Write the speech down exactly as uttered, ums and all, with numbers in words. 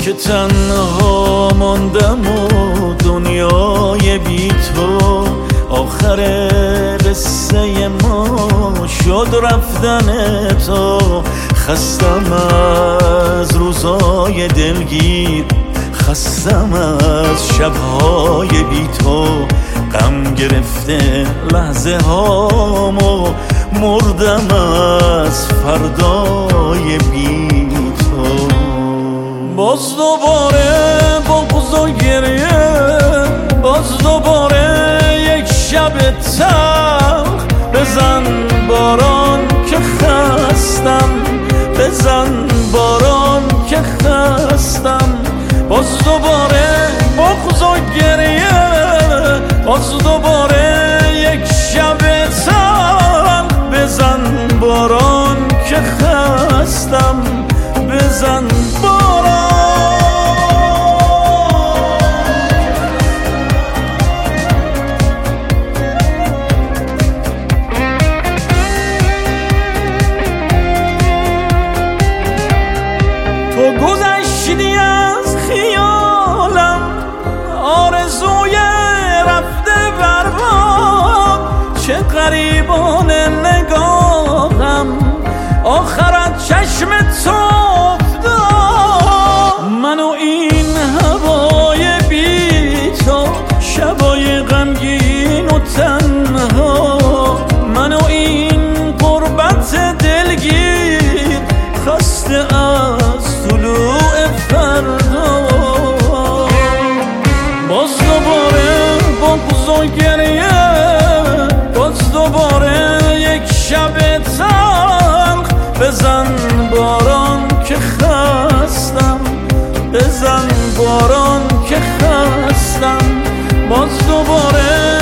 که تنها ماندم و دنیای بی تو آخر قصه ما شد رفتن تو. خستم از روزای دلگیر، خستم از شبهای بی تو، غم گرفته لحظه هامو، مردم از فردای بی تو. باز دوباره بغض و گریه، باز دوباره یک شب تلخ. بزن باران که خستم، بزن باران که خستم. باز دوباره بغض و گریه، باز دوباره یک شب تلخ. بزن باران که خستم، بزن باران. تو گذشتی از خیالم، آرزوی رفته برباد. چه غریبان نگاهم آخرت چشم تو افتاد. من و این هوای بی تو، شبای غمگین و تنها. من و این غربت دلگیر، خسته از طلوع فردا. باز دوباره بغض و گریه، باز دوباره یک شب تلخ. بزن باران که خستم، بزن باران که خستم. باز دوباره